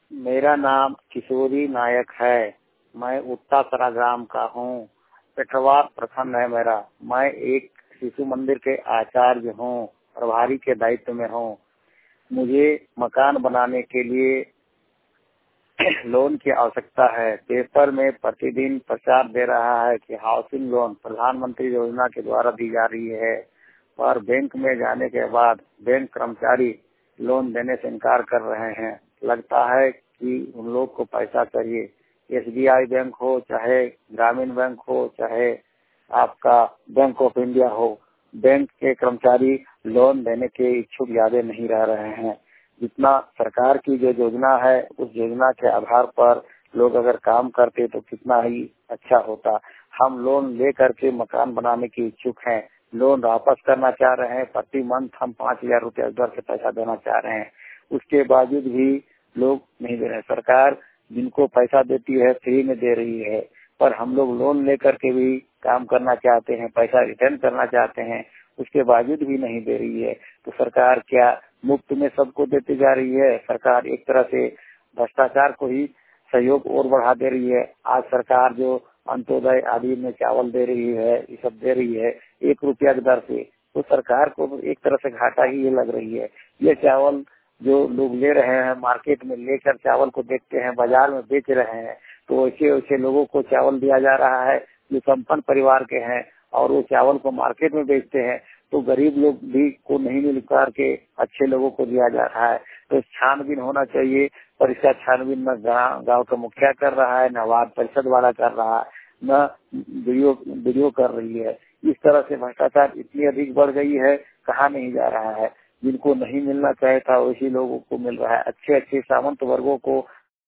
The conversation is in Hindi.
मेरा नाम किशोरी नायक है। मैं उत्तासरा ग्राम का हूँ। पेटवार प्रखंड है मेरा। मैं एक शिशु मंदिर के आचार्य हूँ, प्रभारी के दायित्व में हूँ। मुझे मकान बनाने के लिए लोन की आवश्यकता है। पेपर में प्रतिदिन प्रचार दे रहा है कि हाउसिंग लोन प्रधानमंत्री योजना के द्वारा दी जा रही है, पर बैंक में जाने के बाद बैंक कर्मचारी लोन देने से इनकार कर रहे हैं। लगता है कि उन लोग को पैसा चाहिए। SBI बैंक हो, चाहे ग्रामीण बैंक हो, चाहे आपका बैंक ऑफ इंडिया हो, बैंक के कर्मचारी लोन देने के इच्छुक ज्यादा नहीं रह रहे हैं। जितना सरकार की जो योजना है, उस योजना के आधार पर लोग अगर काम करते तो कितना ही अच्छा होता। हम लोन ले करके मकान बनाने के इच्छुक हैं। लोन वापस करना चाह रहे हैं। प्रति मंथ हम 5,000 रुपया दर से पैसा देना चाह रहे हैं। उसके बावजूद भी लोग नहीं दे रहे। सरकार जिनको पैसा देती है फ्री में दे रही है, पर हम लोग लोन लेकर के भी काम करना चाहते हैं, पैसा रिटर्न करना चाहते हैं, उसके बावजूद भी नहीं दे रही है। तो सरकार क्या मुफ्त में सबको देती जा रही है? सरकार एक तरह से भ्रष्टाचार को ही सहयोग और बढ़ा दे रही है। आज सरकार जो अंत्योदय आदि में चावल दे रही है, ये सब दे रही है 1 रुपया की दर से, तो सरकार को एक तरह से घाटा ही ये लग रही है। ये चावल जो लोग ले रहे हैं, मार्केट में लेकर चावल को देखते हैं, बाजार में बेच रहे हैं, तो वैसे वैसे लोगों को चावल दिया जा रहा है जो संपन्न परिवार के हैं, और वो चावल को मार्केट में बेचते हैं, तो गरीब लोग भी को नहीं मिल करके अच्छे लोगों को दिया जा रहा है। तो छानबीन होना चाहिए, पर इसका छानबीन न गांव का मुखिया कर रहा है, न वार्ड परिषद वाला कर रहा है, न वीडियो कर रही है। इस तरह से भ्रष्टाचार इतनी अधिक बढ़ गई है, कहाँ नहीं जा रहा है। जिनको नहीं मिलना चाहिए था वैसे लोगों को मिल रहा है। अच्छे अच्छे सामंत वर्गों को